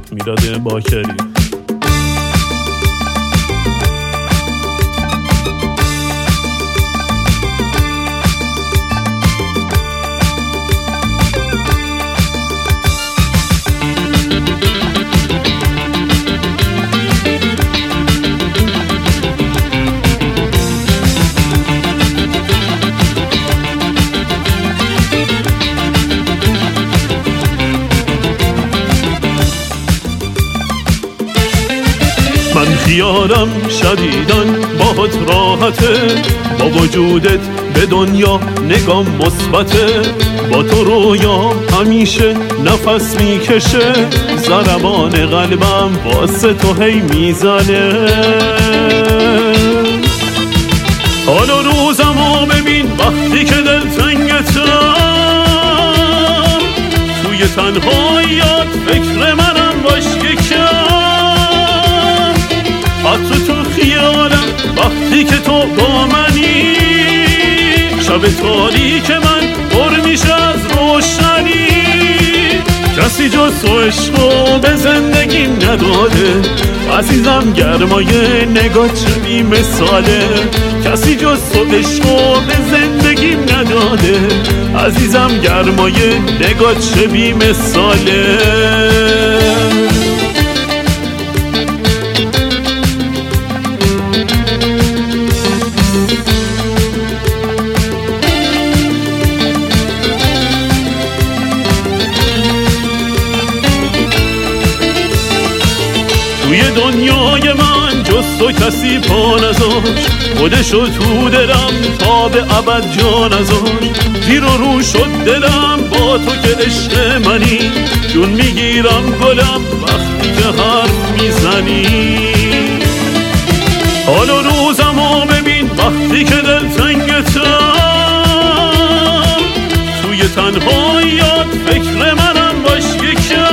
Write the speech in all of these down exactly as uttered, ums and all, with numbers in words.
میلاد باکری. من خیالم شدیدن باهات راحته، با وجودت به دنیا نگام مثبته، با تو رویام همیشه نفس میکشه، ضربان قلبم واسه تو هی میزنه. حالا روزمو ببین وقتی که دلتنگتم، توی تنهاییات فکر منم باش یکم، حتی تو خیالم وقتی که تو با منی، شب تاریک من پر میشه از روشنی. کسی جز تو عشقو به زندگیم نداده، عزیزم گرمای نگاه چه بی مثاله. کسی جز تو عشقو به زندگیم نداده، عزیزم گرمای نگاه چه بی مثاله. توی دنیای من جز تو کسی پا نذاشت، خودشو تو دلم تا به ابد جا نذاشت. زیر و رو شد دلم با تو که عشق منی، جون میگیرم گلم وقتی که حرف میزنی. حالا روزمو ببین وقتی که دلتنگتم، توی تنهاییات فکر منم باش یکم،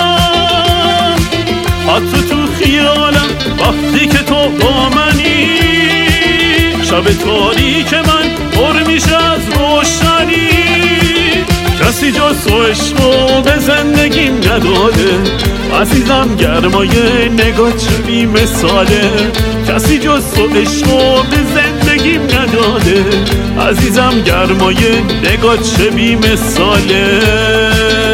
حتی تو خیالم وقتی که تو با منی، شب تاریک من پر میشه از روشنی. کسی جز تو عشقو به زندگیم نداده، عزیزم گرمای نگاه چه بی مثاله. کسی جز تو عشقو به زندگیم نداده، عزیزم گرمای نگاه چه بی مثاله.